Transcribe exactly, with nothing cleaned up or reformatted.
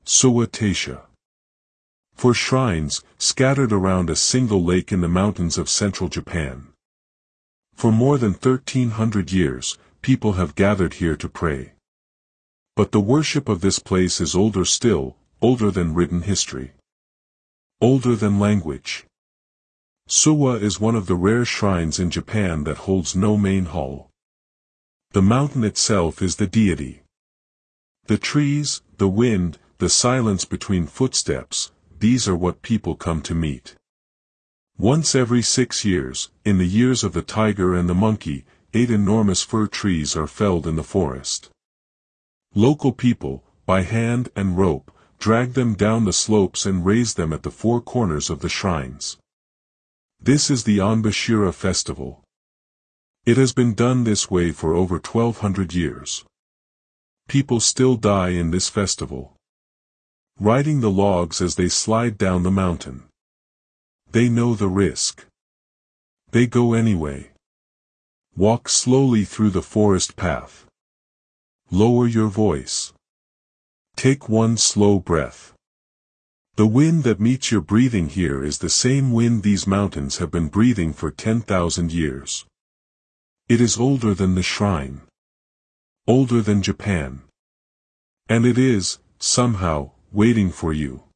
Suwa Taisha. For shrines, scattered around a single lake in the mountains of central Japan. For more than thirteen hundred years, people have gathered here to pray. But the worship of this place is older still, older than written history. Older than language. Suwa is one of the rare shrines in Japan that holds no main hall. The mountain itself is the deity. The trees, the wind, the silence between footsteps, these are what people come to meet. Once every six years, in the years of the tiger and the monkey, eight enormous fir trees are felled in the forest. Local people, by hand and rope, drag them down the slopes and raise them at the four corners of the shrines. This is the Onbashira festival. It has been done this way for over twelve hundred years. People still die in this festival, riding the logs as they slide down the mountain. They know the risk. They go anyway. Walk slowly through the forest path. Lower your voice. Take one slow breath. The wind that meets your breathing here is the same wind these mountains have been breathing for ten thousand years. It is older than the shrine. Older than Japan. And it is, somehow, waiting for you.